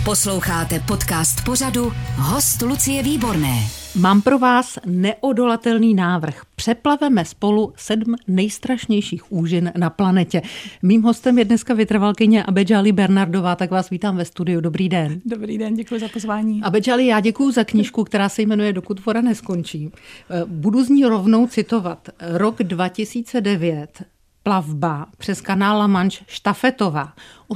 Posloucháte podcast pořadu Host Lucie Výborné. Mám pro vás neodolatelný návrh. Přeplaveme spolu 7 nejstrašnějších úžin na planetě. Mým hostem je dneska vytrvalkyně Abedžali Bernardová, tak vás vítám ve studiu. Dobrý den. Dobrý den, děkuji za pozvání. Abedžali, já děkuji za knížku, která se jmenuje Dokud voda neskončí. Budu z ní rovnou citovat. Rok 2009. Plavba přes kanál La Manche štafetová.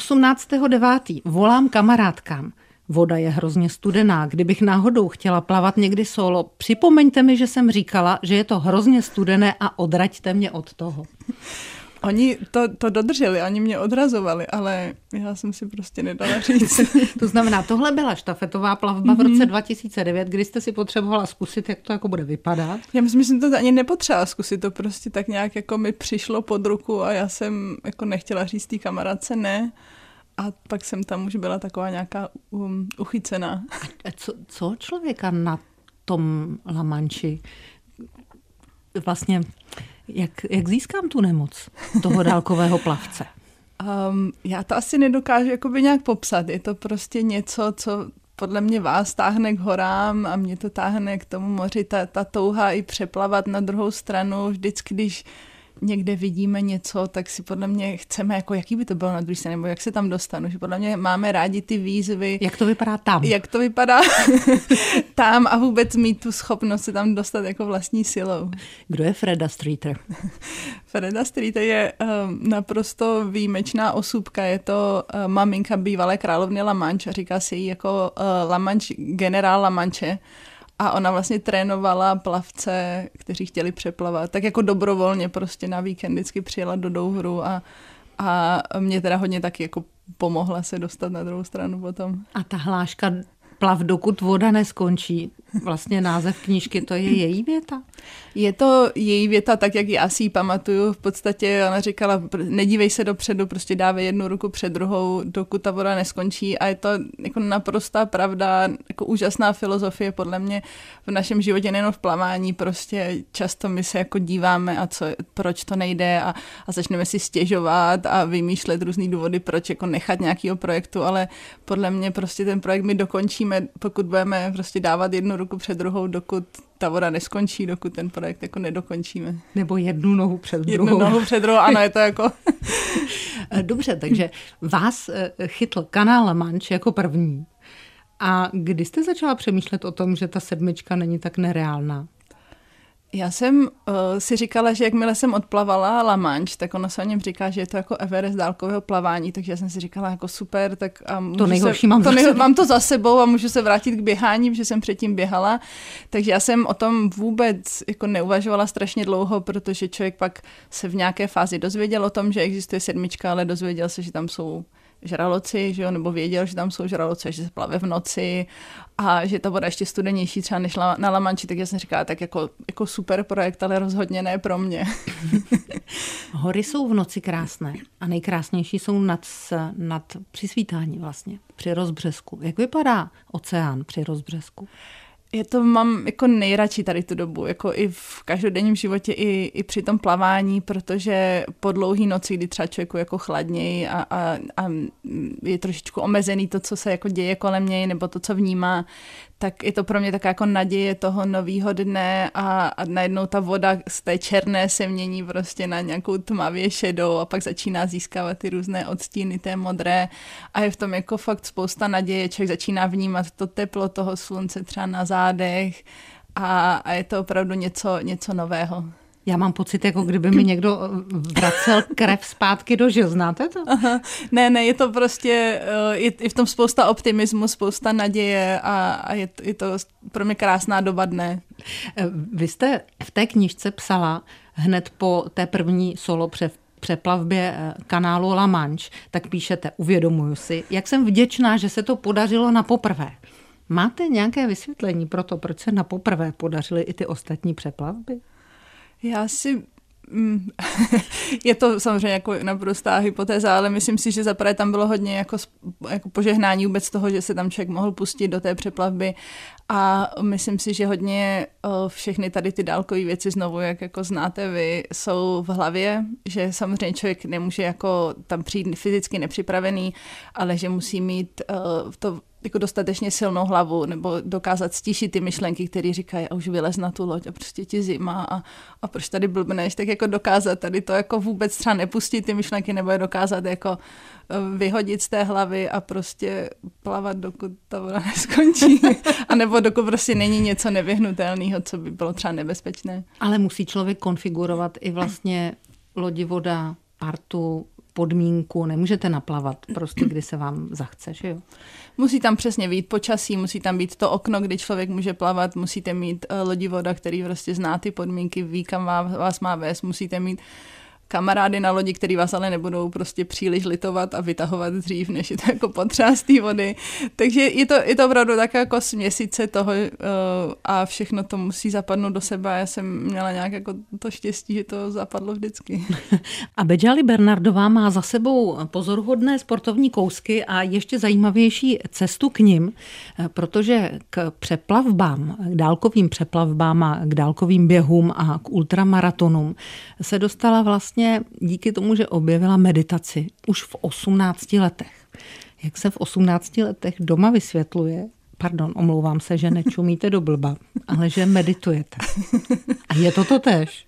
18.9. volám kamarádkám. Voda je hrozně studená. Kdybych náhodou chtěla plavat někdy solo, připomeňte mi, že jsem říkala, že je to hrozně studené a odraťte mě od toho. Oni to dodrželi, oni mě odrazovali, ale já jsem si prostě nedala říct. To znamená, tohle byla štafetová plavba v roce 2009, kdy jste si potřebovala zkusit, jak to jako bude vypadat. Já myslím, že jsem to ani nepotřebovala zkusit, to prostě tak nějak jako mi přišlo pod ruku a já jsem jako nechtěla říct té kamarádce ne. A pak jsem tam už byla taková nějaká uchycená. A co člověka na tom La Manchi vlastně, jak získám tu nemoc toho dálkového plavce? Já to asi nedokážu jakoby nějak popsat. Je to prostě něco, co podle mě vás táhne k horám a mě to táhne k tomu moři. Ta touha i přeplavat na druhou stranu. Vždycky, když někde vidíme něco, tak si podle mě chceme, jako jaký by to bylo na druhé straně, nebo jak se tam dostanu. Že podle mě máme rádi ty výzvy. Jak to vypadá tam? Jak to vypadá tam a vůbec mít tu schopnost se tam dostat jako vlastní silou. Kdo je Freda Streeter? Freda Streeter je naprosto výjimečná osůbka. Je to maminka bývalé královny La Manche a říká se jí jako La Manche, generál La Manche. A ona vlastně trénovala plavce, kteří chtěli přeplavat. Tak jako dobrovolně prostě na víkend vždycky přijela do Douvru a mě teda hodně taky jako pomohla se dostat na druhou stranu potom. A ta hláška plav, dokud voda neskončí, vlastně název knížky, to je její věta? Je to její věta, tak jak já si ji pamatuju. V podstatě ona říkala, nedívej se dopředu, prostě dávej jednu ruku před druhou, dokud ta voda neskončí. A je to jako naprostá pravda, jako úžasná filozofie podle mě v našem životě, nejen v plavání. Prostě často my se jako díváme a proč to nejde a začneme si stěžovat a vymýšlet různý důvody, proč jako nechat nějakýho projektu, ale podle mě prostě ten projekt my dokončíme, pokud budeme prostě dávat jednu ruku před druhou, dokud ta voda neskončí, dokud ten projekt jako nedokončíme. Nebo jednu nohu před druhou. Jednu nohu před druhou, ano, je to jako... Dobře, takže vás chytl kanál La Manche jako první. A kdy jste začala přemýšlet o tom, že ta 7 není tak nereálná? Já jsem si říkala, že jakmile jsem odplavala La Manche, tak ono se o něm říká, že je to jako Everest dálkového plavání, takže já jsem si říkala jako super, tak a to nejhorší mám to za sebou a můžu se vrátit k běhání, protože jsem předtím běhala, takže já jsem o tom vůbec jako neuvažovala strašně dlouho, protože člověk pak se v nějaké fázi dozvěděl o tom, že existuje 7, ale dozvěděl se, že tam jsou žraloci, že jo, nebo věděl, že tam jsou žraloci, že se plave v noci a že ta voda ještě studenější třeba než na La Manche, tak já jsem říkala, tak jako super projekt, ale rozhodně ne pro mě. Hory jsou v noci krásné a nejkrásnější jsou nad při svítání vlastně, při rozbřesku. Jak vypadá oceán při rozbřesku? Mám jako nejradši tady tu dobu, jako i v každodenním životě, i při tom plavání, protože po dlouhý noci, kdy třeba člověku jako chladněji a je trošičku omezený to, co se jako děje kolem něj, nebo to, co vnímá, tak je to pro mě taková jako naděje toho novýho dne a najednou ta voda z té černé se mění prostě na nějakou tmavě šedou a pak začíná získávat ty různé odstíny té modré a je v tom jako fakt spousta naděje, člověk začíná vnímat to teplo toho slunce třeba na zádech a je to opravdu něco nového. Já mám pocit, jako kdyby mi někdo vracel krev zpátky do žil. Znáte to? Aha. Ne, je to prostě, je v tom spousta optimismu, spousta naděje a je to pro mě krásná doba dne. Vy jste v té knížce psala hned po té první solo přeplavbě kanálu La Manche, tak píšete, uvědomuju si, jak jsem vděčná, že se to podařilo na poprvé. Máte nějaké vysvětlení pro to, proč se na poprvé podařily i ty ostatní přeplavby? Já si... Je to samozřejmě jako naprostá hypotéza, ale myslím si, že zaprvé tam bylo hodně jako požehnání vůbec toho, že se tam člověk mohl pustit do té přeplavby a myslím si, že hodně všechny tady ty dálkové věci znovu, jak jako znáte vy, jsou v hlavě, že samozřejmě člověk nemůže jako tam přijít fyzicky nepřipravený, ale že musí mít to jako dostatečně silnou hlavu nebo dokázat stíšit ty myšlenky, které říkají a už vylez na tu loď a prostě ti zima a proč tady blbneš, tak jako dokázat tady to jako vůbec třeba nepustit ty myšlenky nebo je dokázat jako vyhodit z té hlavy a prostě plavat, dokud ta voda neskončí. A nebo dokud prostě není něco nevyhnutelného, co by bylo třeba nebezpečné. Ale musí člověk konfigurovat i vlastně lodi, voda, partu, podmínku, nemůžete naplavat prostě, kdy se vám zachce, že jo? Musí tam přesně být počasí, musí tam být to okno, kdy člověk může plavat, musíte mít lodivoda, který prostě zná ty podmínky, ví, kam vás má vést, musíte mít kamarády na lodi, který vás ale nebudou prostě příliš litovat a vytahovat dřív, než je to jako potřeba z té vody. Takže je to opravdu tak jako směsice toho a všechno to musí zapadnout do sebe. Já jsem měla nějak jako to štěstí, že to zapadlo vždycky. A Bedžali Bernardová má za sebou pozoruhodné sportovní kousky a ještě zajímavější cestu k nim, protože k přeplavbám, k dálkovým přeplavbám a k dálkovým běhům a k ultramaratonům se dostala vlastně díky tomu, že objevila meditaci už v 18 letech. Jak se v 18 letech doma vysvětluje, omlouvám se, že nečumíte do blba, ale že meditujete. A je to totéž?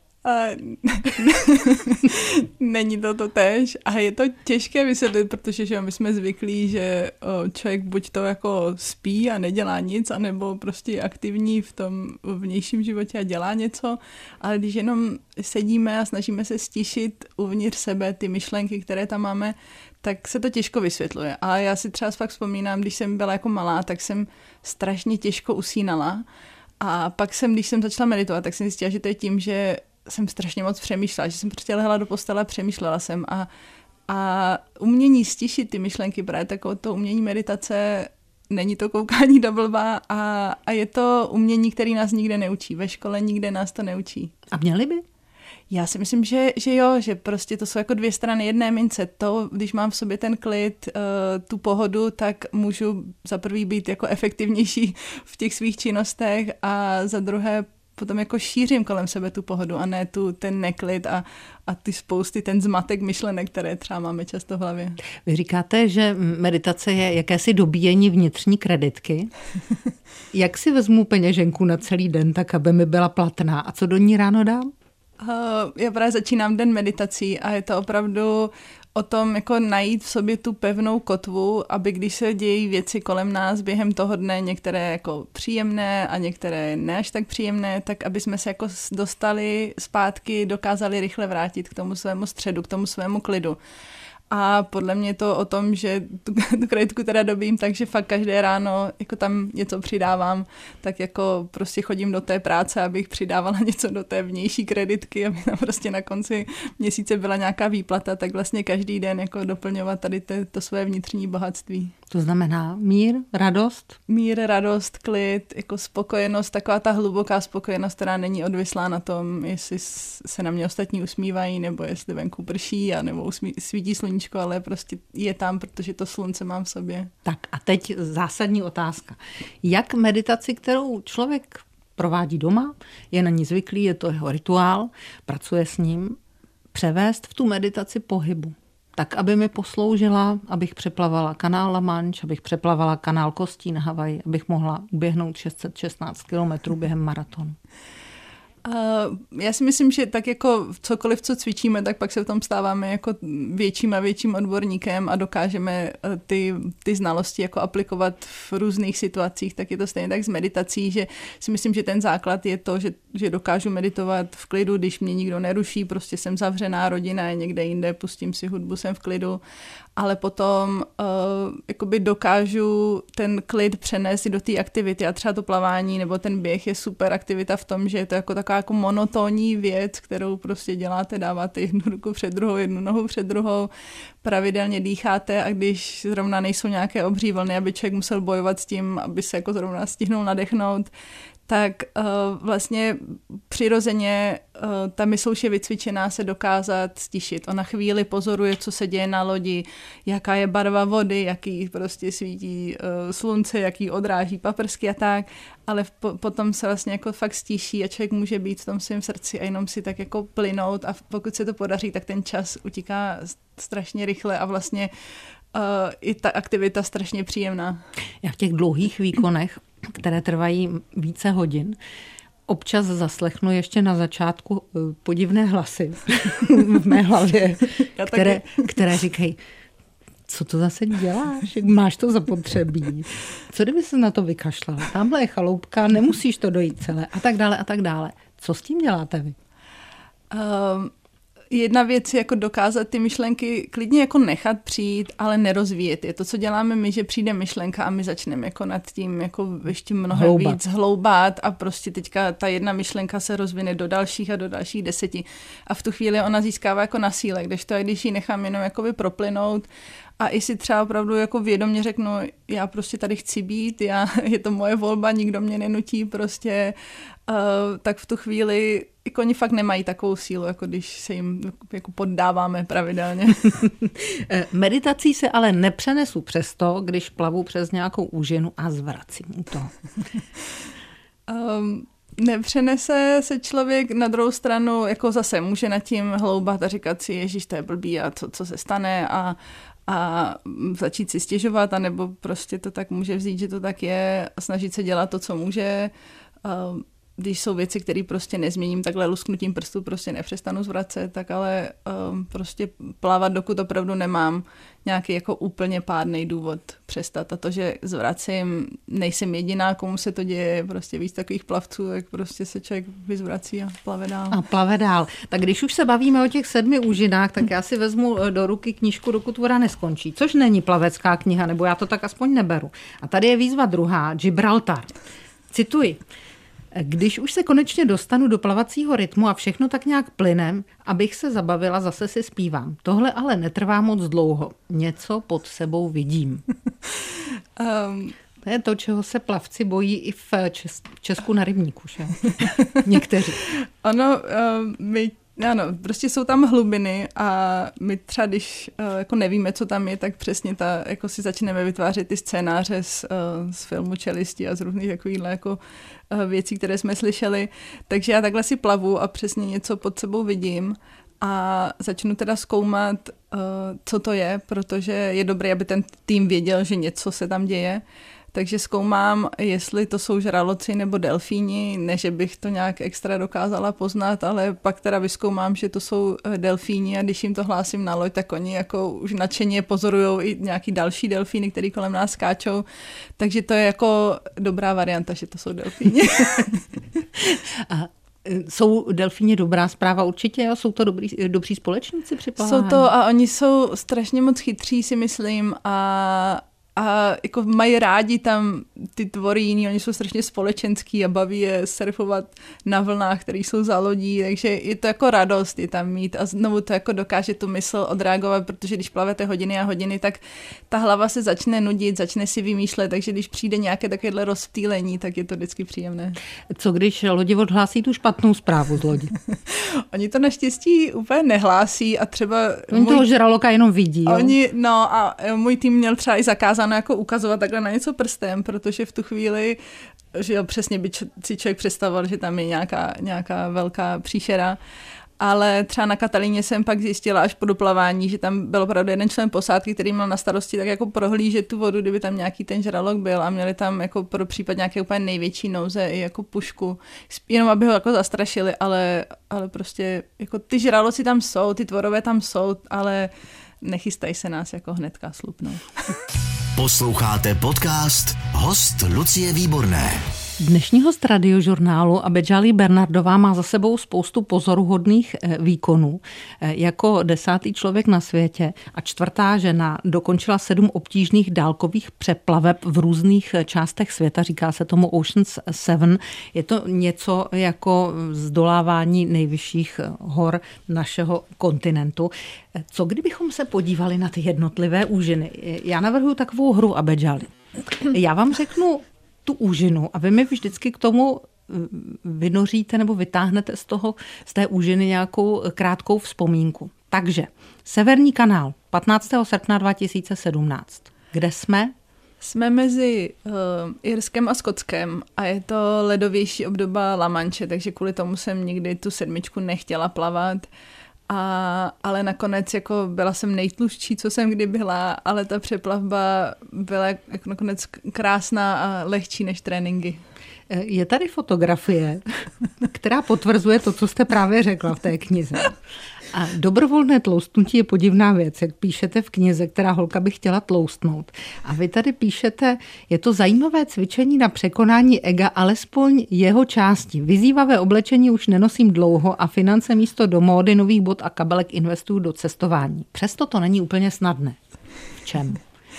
Není to totéž a je to těžké vysvětlit, protože že my jsme zvyklí, že člověk buď to jako spí a nedělá nic, anebo prostě je aktivní v tom vnějším životě a dělá něco, ale když jenom sedíme a snažíme se stišit uvnitř sebe ty myšlenky, které tam máme, tak se to těžko vysvětluje. A já si třeba fakt vzpomínám, když jsem byla jako malá, tak jsem strašně těžko usínala a pak když jsem začala meditovat, tak jsem zjistila, že to je tím, že jsem strašně moc přemýšlela, že jsem prostě lehla do postele a přemýšlela jsem a umění stišit ty myšlenky, právě takové to umění meditace, není to koukání do blba a je to umění, který nás nikde neučí. Ve škole nikde nás to neučí. A měli by? Já si myslím, že jo, že prostě to jsou jako dvě strany jedné mince. To, když mám v sobě ten klid, tu pohodu, tak můžu za prvý být jako efektivnější v těch svých činnostech a za druhé potom jako šířím kolem sebe tu pohodu a ne ten neklid a ten zmatek myšlenek, které třeba máme často v hlavě. Vy říkáte, že meditace je jakési dobíjení vnitřní kreditky. Jak si vezmu peněženku na celý den, tak aby mi byla platná a co do ní ráno dám? Já právě začínám den meditací a je to opravdu o tom jako najít v sobě tu pevnou kotvu, aby když se dějí věci kolem nás během toho dne, některé jako příjemné a některé ne až tak příjemné, tak aby jsme se jako dostali zpátky, dokázali rychle vrátit k tomu svému středu, k tomu svému klidu. A podle mě je to o tom, že tu kreditku teda dobím, takže fakt každé ráno jako tam něco přidávám, tak jako prostě chodím do té práce, abych přidávala něco do té vnější kreditky, aby tam prostě na konci měsíce byla nějaká výplata, tak vlastně každý den jako doplňovat tady to své vnitřní bohatství. To znamená mír, radost? Mír, radost, klid, jako spokojenost, taková ta hluboká spokojenost, která není odvislá na tom, jestli se na mě ostatní usmívají, nebo jestli venku prší, a nebo svítí sluníčko, ale prostě je tam, protože to slunce mám v sobě. Tak a teď zásadní otázka. Jak meditaci, kterou člověk provádí doma, je na ní zvyklý, je to jeho rituál, pracuje s ním, převést v tu meditaci pohybu? Tak, aby mi posloužila, abych přeplavala kanál La Manche, abych přeplavala kanál Kostí na Havaji, abych mohla uběhnout 616 kilometrů během maratonu. Já si myslím, že tak jako cokoliv, co cvičíme, tak pak se v tom stáváme jako větším a větším odborníkem a dokážeme ty znalosti jako aplikovat v různých situacích, tak je to stejně tak s meditací, že si myslím, že ten základ je to, že dokážu meditovat v klidu, když mě nikdo neruší, prostě jsem zavřená, rodina je někde jinde, pustím si hudbu, jsem v klidu, ale potom jakoby dokážu ten klid přenést do té aktivity a třeba to plavání nebo ten běh je super aktivita v tom, že je to jako taková jako monotónní věc, kterou prostě děláte, dáváte jednu ruku před druhou, jednu nohu před druhou, pravidelně dýcháte a když zrovna nejsou nějaké obří vlny, aby člověk musel bojovat s tím, aby se jako zrovna stihnul nadechnout, tak vlastně přirozeně ta mysl už je vycvičená se dokázat stišit. Ona chvíli pozoruje, co se děje na lodi, jaká je barva vody, jaký prostě svítí slunce, jaký odráží paprsky a tak, ale potom se vlastně jako fakt stiší a člověk může být v tom svém srdci a jenom si tak jako plynout a pokud se to podaří, tak ten čas utíká strašně rychle a vlastně i ta aktivita strašně příjemná. Já v těch dlouhých výkonech, které trvají více hodin, občas zaslechnu ještě na začátku podivné hlasy v mé hlavě, které říkají, co to zase děláš, máš to zapotřebí, co kdyby se na to vykašlala, tamhle je chaloupka, nemusíš to dojít celé a tak dále a tak dále. Co s tím děláte vy? Jedna věc je jako dokázat ty myšlenky klidně jako nechat přijít, ale nerozvíjet je. To, co děláme my, že přijde myšlenka a my začneme jako nad tím jako ještě mnohem víc hloubat a prostě teďka ta jedna myšlenka se rozvine do dalších a do dalších 10 a v tu chvíli ona získává jako na síle, kdežto když ji nechám jenom jakoby proplynout a i si třeba opravdu jako vědomě řeknu, já prostě tady chci být, je to moje volba, nikdo mě nenutí prostě, tak v tu chvíli jako oni fakt nemají takovou sílu, jako když se jim jako poddáváme pravidelně. Meditací se ale nepřenesu přesto, když plavu přes nějakou úžinu a zvracím to. Nepřenese se člověk, na druhou stranu jako zase může nad tím hloubat a říkat si, ježiš, to je blbý a co se stane a začít si stěžovat, anebo prostě to tak může vzít, že to tak je a snažit se dělat to, co může. Když jsou věci, které prostě nezměním, takhle lusknutím prstů prostě nepřestanu zvracet, tak ale prostě plavat, dokud opravdu nemám nějaký jako úplně pádnej důvod přestat. A to, že zvracím, nejsem jediná, komu se to děje, prostě víc takových plavců, jak prostě se člověk vyzvrací a plave dál. A plave dál. Tak když už se bavíme o těch 7 úžinách, tak já si vezmu do ruky knížku Dokud voda neskončí, což není plavecká kniha, nebo já to tak aspoň neberu. A tady je výzva druhá, Gibraltar. Cituji. Když už se konečně dostanu do plavacího rytmu a všechno tak nějak plynem, abych se zabavila, zase si zpívám. Tohle ale netrvá moc dlouho. Něco pod sebou vidím. To je to, čeho se plavci bojí i v Česku na rybníku, že? Někteří. Ano, prostě jsou tam hlubiny a my třeba, když jako nevíme, co tam je, tak přesně jako si začneme vytvářet ty scénáře z filmu Čelisti a z různých takovýchhle jako věcí, které jsme slyšeli. Takže já takhle si plavu a přesně něco pod sebou vidím a začnu teda zkoumat, co to je, protože je dobré, aby ten tým věděl, že něco se tam děje. Takže zkoumám, jestli to jsou žraloci nebo delfíni, ne, že bych to nějak extra dokázala poznat, ale pak teda vyzkoumám, že to jsou delfíni a když jim to hlásím na loď, tak oni jako už nadšeně pozorujou i nějaký další delfíny, který kolem nás skáčou. Takže to je jako dobrá varianta, že to jsou delfíni. Jsou delfíni dobrá zpráva určitě? Jsou to dobří společníci při plavání? Jsou to a oni jsou strašně moc chytří, si myslím, a jako mají rádi tam ty tvory jiný, oni jsou strašně společenský a baví je surfovat na vlnách, které jsou za lodí, takže je to jako radost je tam mít a znovu to jako dokáže tu mysl odreagovat, protože když plavete hodiny a hodiny, tak ta hlava se začne nudit, začne si vymýšlet, takže když přijde nějaké takovéhle rozptýlení, tak je to vždycky příjemné. Co když lodi odhlásí tu špatnou zprávu z lodi? Oni to naštěstí úplně nehlásí a třeba... Oni toho žraloka jenom vidí. A můj tým měl třeba i zakázáno jako ukazovat takhle na něco prstem, protože v tu chvíli, že jo, přesně by si člověk představoval, že tam je nějaká velká příšera. Ale třeba na Katalíně jsem pak zjistila až po doplavání, že tam byl opravdu jeden člen posádky, který měl na starosti tak jako prohlížet tu vodu, kdyby tam nějaký ten žralok byl a měli tam jako pro případ nějaké úplně největší nouze i jako pušku, jenom aby ho jako zastrašili, ale prostě jako ty žraloci tam jsou, ty tvorové tam jsou, ale nechystají se nás jako hnedka slupnout. Posloucháte podcast Host Lucie Výborné. Dnešní host Radiožurnálu Abedžali Bernardová má za sebou spoustu pozoruhodných výkonů. Jako 10. člověk na světě a 4. žena dokončila 7 obtížných dálkových přeplaveb v různých částech světa. Říká se tomu Oceans 7. Je to něco jako zdolávání nejvyšších hor našeho kontinentu. Co kdybychom se podívali na ty jednotlivé úžiny? Já navrhuji takovou hru Abedžali. Já vám řeknu tu úžinu a vy mi vždycky k tomu vynoříte nebo vytáhnete z té úžiny nějakou krátkou vzpomínku. Takže Severní kanál, 15. srpna 2017. Kde jsme? Jsme mezi Irskem a Skotskem a je to ledovější obdoba La Manche, takže kvůli tomu jsem nikdy tu 7 nechtěla plavat. Ale nakonec jako byla jsem nejtlustší, co jsem kdy byla, ale ta přeplavba byla jako nakonec krásná a lehčí než tréninky. Je tady fotografie, která potvrzuje to, co jste právě řekla v té knize. A dobrovolné tloustnutí je podivná věc, jak píšete v knize, která holka by chtěla tloustnout. A vy tady píšete, je to zajímavé cvičení na překonání ega, alespoň jeho části. Vyzývavé oblečení už nenosím dlouho a finance místo do módy, nových bot a kabelek investuju do cestování. Přesto to není úplně snadné. V čem?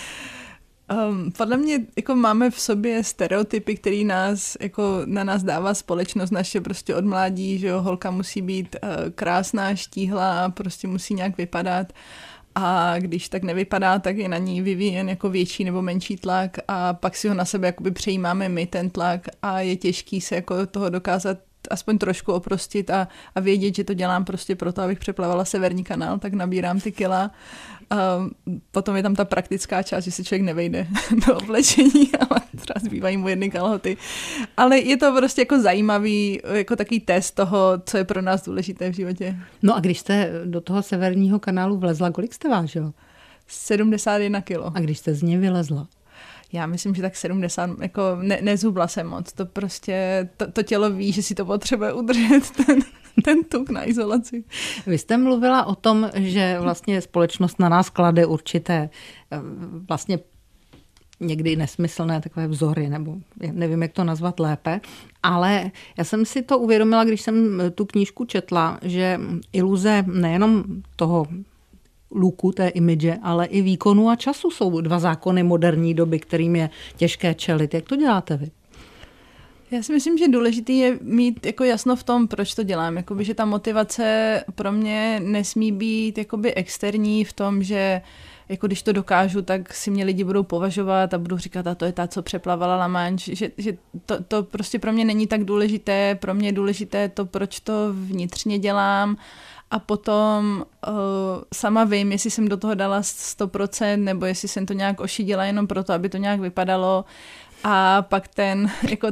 Podle mě jako máme v sobě stereotypy, který na nás dává společnost naše prostě od mládí, že jo, holka musí být krásná, štíhlá, prostě musí nějak vypadat a když tak nevypadá, tak je na ní vyvíjen jako větší nebo menší tlak a pak si ho na sebe jakoby přejímáme my ten tlak a je těžký se jako toho dokázat aspoň trošku oprostit a vědět, že to dělám prostě proto, abych přeplavala Severní kanál, tak nabírám ty kila. Potom je tam ta praktická část, že se člověk nevejde do oblečení, ale třeba zbývají mu jedny kalhoty. Ale je to prostě jako zajímavý, jako takový test toho, co je pro nás důležité v životě. No a když jste do toho Severního kanálu vlezla, kolik jste vážila? 71 kilo. A když jste z něj vylezla? Já myslím, že tak 70, jako nezhubla jsem moc. To prostě, to tělo ví, že si to potřebuje udržet, ten tuk na izolaci. Vy jste mluvila o tom, že vlastně společnost na nás klade určité vlastně někdy nesmyslné takové vzory, nebo nevím, jak to nazvat lépe, ale já jsem si to uvědomila, když jsem tu knížku četla, že iluze nejenom toho luku, té imidže, ale i výkonu a času jsou 2 zákony moderní doby, kterým je těžké čelit. Jak to děláte vy? Já si myslím, že důležitý je mít jako jasno v tom, proč to dělám. Jakoby, že ta motivace pro mě nesmí být jakoby externí v tom, že jako když to dokážu, tak si mě lidi budou považovat a budou říkat, a to je ta, co přeplavala La Manche, že to prostě pro mě není tak důležité. Pro mě je důležité to, proč to vnitřně dělám. A potom sama vím, jestli jsem do toho dala 100%, nebo jestli jsem to nějak ošidila jenom proto, aby to nějak vypadalo. A pak ten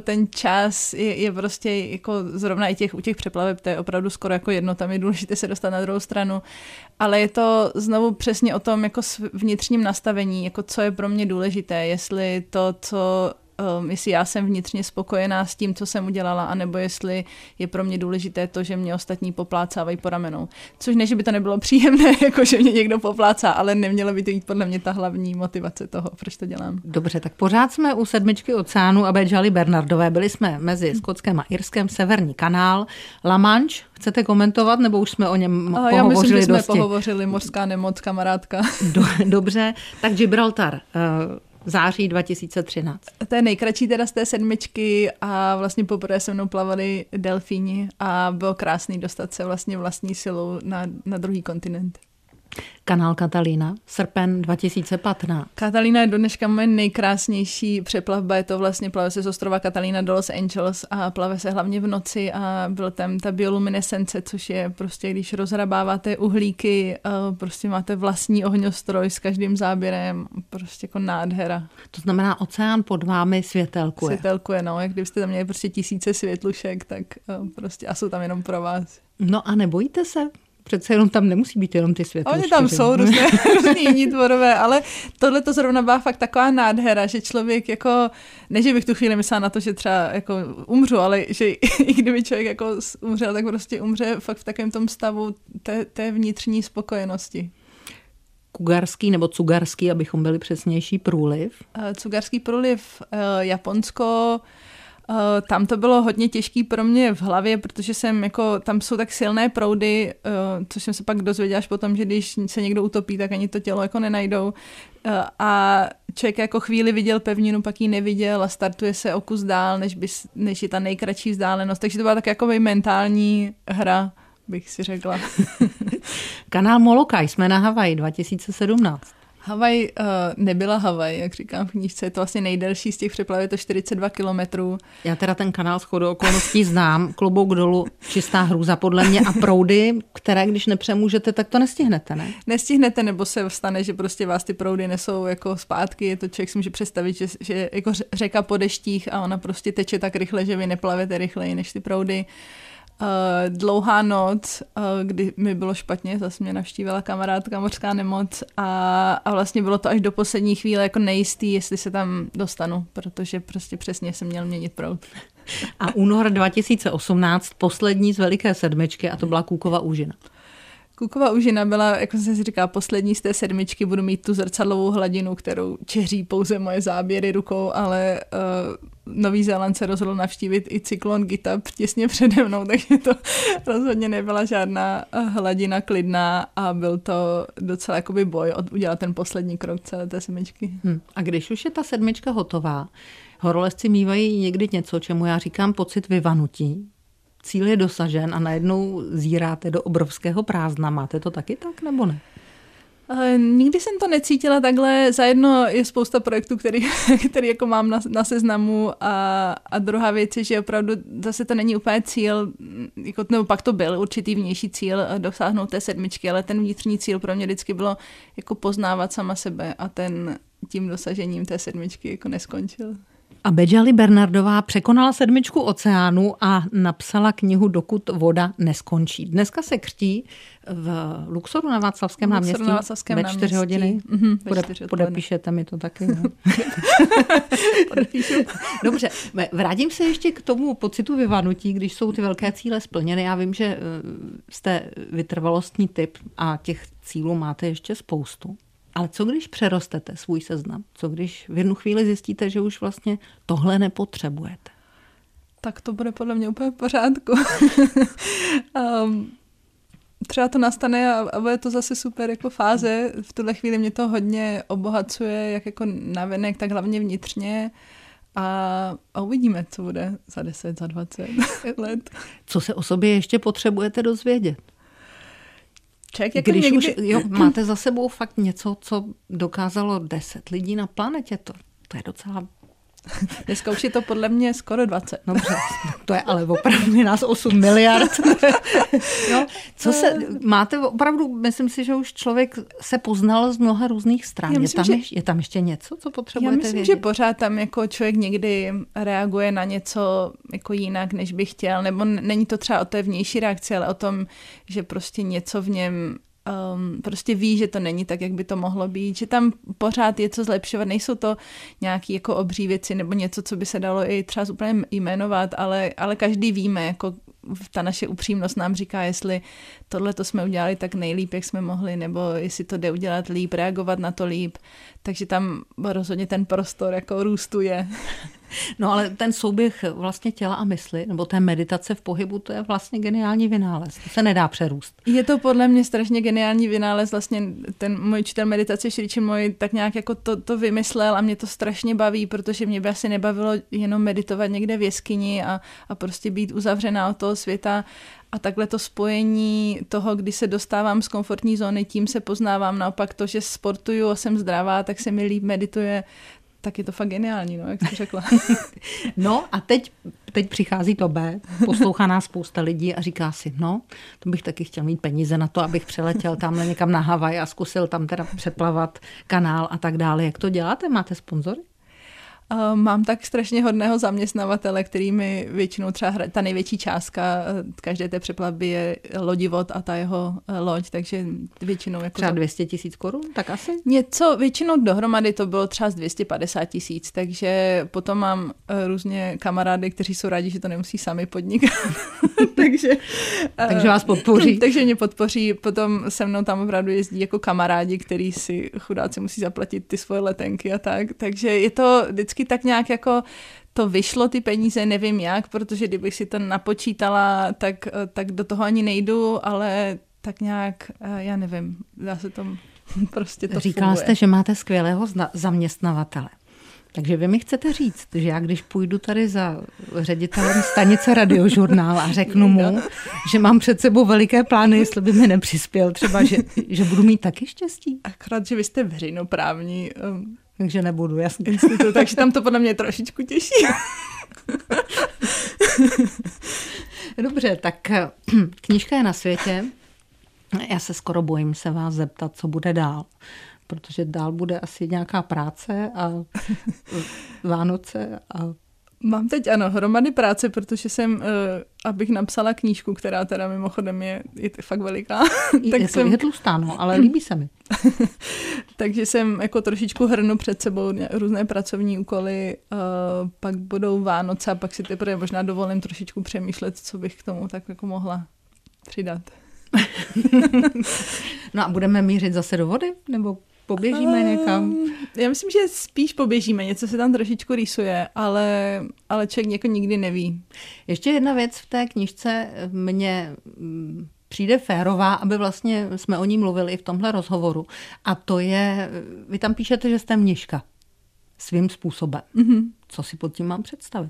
čas je prostě jako zrovna i u těch přeplaveb, to je opravdu skoro jako jedno, tam je důležité se dostat na druhou stranu. Ale je to znovu přesně o tom jako vnitřním nastavení, jako co je pro mě důležité, jestli to, jestli já jsem vnitřně spokojená s tím, co jsem udělala, anebo jestli je pro mě důležité to, že mě ostatní poplácávají po ramenou. Což ne, že by to nebylo příjemné, jako že mě někdo poplácá, ale nemělo by to jít podle mě ta hlavní motivace toho, proč to dělám. Dobře, tak pořád jsme u 7 oceánu Abedžali Bernardové. Byli jsme mezi Skotskem a Irskem, Severní kanál. La Manche, chcete komentovat, nebo už jsme o něm pohovořili dosti? Já myslím, že jsme dosti? pohovořili, mořská nemoc, kamarádka. Dobře, tak Gibraltar. Září 2013. To je nejkratší teda z té 7 a vlastně poprvé se mnou plavali delfíni a bylo krásný dostat se vlastně vlastní silou na druhý kontinent. Kanál Catalina, srpen 2015. Catalina je do dneška moje nejkrásnější přeplavba, je to vlastně plave se z ostrova Catalina do Los Angeles a plave se hlavně v noci a byl tam ta bioluminescence, což je prostě, když rozhrabáváte uhlíky, prostě máte vlastní ohňostroj s každým záběrem, prostě jako nádhera. To znamená, oceán pod vámi světelkuje. Světelkuje, no, jak kdybyste tam měli prostě 1000 světlušek, tak prostě a jsou tam jenom pro vás. No a nebojíte se? Přece jenom tam nemusí být jenom ty světlušky. Oni tam jsou různý jiní tvorové, ale tohle to zrovna byla fakt taková nádhera, že člověk jako, ne, že bych tu chvíli myslela na to, že třeba jako umřu, ale že i kdyby člověk jako umřel, tak prostě umře fakt v takovém tom stavu té vnitřní spokojenosti. Kugarský nebo cugarský, abychom byli přesnější, průliv? Cugarský průliv, Japonsko, Tam to bylo hodně těžký pro mě v hlavě, protože tam jsou tak silné proudy, což jsem se pak dozvěděla až potom, že když se někdo utopí, tak ani to tělo jako nenajdou. A člověk jako chvíli viděl pevninu, pak ji neviděl a startuje se o kus dál, než je ta nejkratší vzdálenost. Takže to byla tak jako mentální hra, bych si řekla. Kanál Molokai, jsme na Havaji 2017. Havaj nebyla Havaj, jak říkám v knížce, je to vlastně nejdelší z těch přeplav, je to 42 kilometrů. Já teda ten kanál shodou okolností znám, klobouk dolů, čistá hrůza podle mě a proudy, které když nepřemůžete, tak to nestihnete, ne? Nestihnete, nebo se stane, že prostě vás ty proudy nesou jako zpátky, je to člověk si může představit, že jako řeka po deštích a ona prostě teče tak rychle, že vy neplavete rychleji než ty proudy. Dlouhá noc, kdy mi bylo špatně, zase mě navštívila kamarádka, mořská nemoc a vlastně bylo to až do poslední chvíle jako nejistý, jestli se tam dostanu, protože prostě přesně jsem měl měnit proud. A únor 2018, poslední z veliké sedmičky a to byla Cookova úžina. Cookova úžina byla, jako jsem si říkala, poslední z té sedmičky, budu mít tu zrcadlovou hladinu, kterou čeří pouze moje záběry rukou, ale Nový Zéland se rozhodl navštívit i cyklon Gita těsně přede mnou, takže to rozhodně nebyla žádná hladina klidná a byl to docela jakoby boj udělat ten poslední krok celé té sedmičky. A když už je ta sedmička hotová, horolezci mívají někdy něco, čemu já říkám pocit vyvanutí. Cíl je dosažen a najednou zíráte do obrovského prázdna. Máte to taky tak, nebo ne? Nikdy jsem to necítila takhle. Zajedno je spousta projektů, který jako mám na seznamu a druhá věc je, že opravdu zase to není úplně cíl, jako, nebo pak to byl určitý vnější cíl dosáhnout té sedmičky, ale ten vnitřní cíl pro mě vždycky bylo jako poznávat sama sebe a tím dosažením té sedmičky jako neskončil. A Bedžali Bernardová překonala sedmičku oceánu a napsala knihu Dokud voda neskončí. Dneska se křtí v Luxoru na Václavském náměstí ve 4 hodiny. Podepíšete mi to taky. No? Podepíšu. Dobře, vrátím se ještě k tomu pocitu vyvanutí, když jsou ty velké cíle splněny. Já vím, že jste vytrvalostní typ a těch cílů máte ještě spoustu. Ale co když přerostete svůj seznam? Co když v jednu chvíli zjistíte, že už vlastně tohle nepotřebujete? Tak to bude podle mě úplně v pořádku. Třeba to nastane a bude to zase super jako fáze. V tuhle chvíli mě to hodně obohacuje, jak jako navenek, tak hlavně vnitřně. A uvidíme, co bude za 10, za 20 let. Co se o sobě ještě potřebujete dozvědět? Jako když někdy... už máte za sebou fakt něco, co dokázalo 10 lidí na planetě, to je docela... Dneska už je to podle mě skoro 20. Dobře, to je ale opravdu nás 8 miliard. Jo, máte opravdu, myslím si, že už člověk se poznal z mnoha různých stran. Je tam ještě něco, co potřebujete vědět? Já myslím, že pořád tam jako člověk někdy reaguje na něco jako jinak, než by chtěl, nebo není to třeba o té vnější reakci, ale o tom, že prostě něco v něm prostě ví, že to není tak, jak by to mohlo být, že tam pořád je co zlepšovat, nejsou to nějaké jako obří věci nebo něco, co by se dalo i třeba úplně jmenovat, ale každý víme, jako ta naše upřímnost nám říká, jestli tohle to jsme udělali tak nejlíp, jak jsme mohli, nebo jestli to jde udělat líp, reagovat na to líp, takže tam rozhodně ten prostor jako růstu je. No ale ten souběh vlastně těla a mysli, nebo té meditace v pohybu, to je vlastně geniální vynález. To se nedá přerůst. Je to podle mě strašně geniální vynález. Vlastně ten můj učitel meditace Šriči můj tak nějak jako to vymyslel a mě to strašně baví, protože mě by asi nebavilo jenom meditovat někde v jeskyni a prostě být uzavřená od toho světa. A takhle to spojení toho, kdy se dostávám z komfortní zóny, tím se poznávám. Naopak to, že sportuju a jsem zdravá, tak se mi líp medituje. Tak je to fakt geniální, no, jak jsi řekla. No a teď přichází to B, poslouchá nás spousta lidí a říká si, no, to bych taky chtěl mít peníze na to, abych přeletěl tamhle někam na Havaj a zkusil tam teda přeplavat kanál a tak dále. Jak to děláte? Máte sponzory? Mám tak strašně hodného zaměstnavatele, který mi většinou třeba ta největší částka každé té přeplavby je lodivod a ta jeho loď, takže většinou... Jako třeba 200 000 korun, tak asi? Něco, většinou dohromady to bylo třeba z 250 000, takže potom mám různě kamarády, kteří jsou rádi, že to nemusí sami podnikat. Takže vás podpoří. Takže mě podpoří, potom se mnou tam opravdu jezdí jako kamarádi, který si chudáci musí zaplatit ty svoje letenky a tak. Takže je to vždycky tak nějak jako to vyšlo, ty peníze, nevím jak, protože kdybych si to napočítala, tak do toho ani nejdu, ale tak nějak, já nevím, dá se tom prostě to Říkala funguje. jste, že máte skvělého zaměstnavatele. Takže vy mi chcete říct, že já když půjdu tady za ředitelem stanice Radiožurnál a řeknu mu, že mám před sebou veliké plány, jestli by mi nepřispěl třeba, že budu mít taky štěstí. Akorát, že vy jste veřejnoprávní takže nebudu, jasně. institut, takže tam to podle mě trošičku těší. Dobře, tak knížka je na světě. Já se skoro bojím se vás zeptat, co bude dál. Protože dál bude asi nějaká práce a Vánoce a... Mám teď, ano, hromady práce, protože jsem, abych napsala knížku, která teda mimochodem je fakt veliká. Je tlustá, no, ale líbí se mi. Takže jsem jako trošičku hrnu před sebou různé pracovní úkoly, pak budou Vánoce a pak si teprve možná dovolím trošičku přemýšlet, co bych k tomu tak jako mohla přidat. No a budeme mířit zase do vody? Nebo poběžíme někam? Já myslím, že spíš poběžíme, něco se tam trošičku rýsuje, ale člověk jako nikdy neví. Ještě jedna věc v té knížce mně přijde férová, aby vlastně jsme o ní mluvili i v tomhle rozhovoru. A to je, vy tam píšete, že jste mniška svým způsobem. Mm-hmm. Co si pod tím mám představit?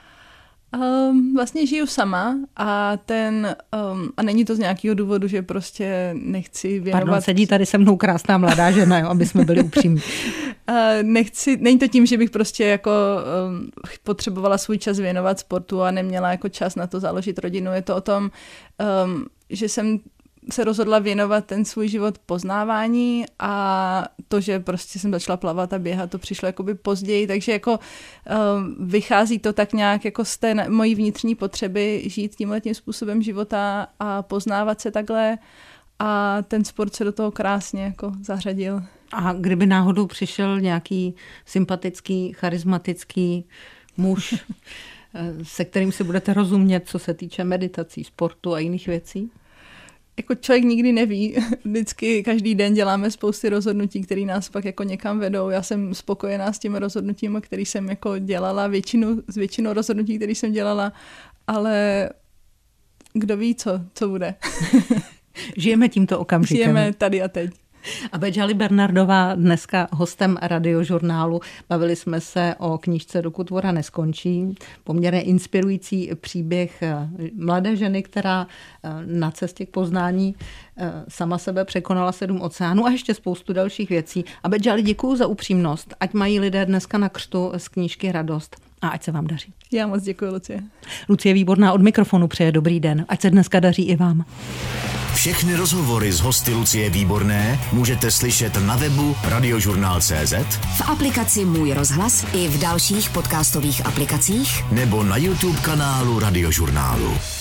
Vlastně žiju sama a a není to z nějakého důvodu, že prostě nechci věnovat... Pardon, sedí tady se mnou krásná mladá žena, jo, aby jsme byli upřímní. Není to tím, že bych prostě jako potřebovala svůj čas věnovat sportu a neměla jako čas na to založit rodinu. Je to o tom, že jsem se rozhodla věnovat ten svůj život poznávání a to, že prostě jsem začala plavat a běhat, to přišlo jakoby později, takže jako vychází to tak nějak jako z té mojí vnitřní potřeby žít tímhletím způsobem života a poznávat se takhle a ten sport se do toho krásně jako zařadil. A kdyby náhodou přišel nějaký sympatický, charismatický muž, se kterým si budete rozumět, co se týče meditací, sportu a jiných věcí? Jako člověk nikdy neví. Vždycky každý den děláme spousty rozhodnutí, které nás pak jako někam vedou. Já jsem spokojená s těmi rozhodnutími, které jsem jako dělala, většinou rozhodnutí, které jsem dělala, ale kdo ví, co bude. Žijeme tímto okamžikem. Žijeme tady a teď. Abedžali Bernardová dneska hostem Radiožurnálu. Bavili jsme se o knížce Dokud voda neskončí. Poměrně inspirující příběh mladé ženy, která na cestě k poznání sama sebe překonala 7 oceánů a ještě spoustu dalších věcí. Abedžali, děkuju za upřímnost. Ať mají lidé dneska na křtu z knížky radost. A ať se vám daří. Já moc děkuji, Lucie. Lucie Výborná od mikrofonu přeje dobrý den. Ať se dneska daří i vám. Všechny rozhovory s hosty Lucie Výborné můžete slyšet na webu radiožurnál.cz, v aplikaci Můj rozhlas i v dalších podcastových aplikacích nebo na YouTube kanálu Radiožurnálu.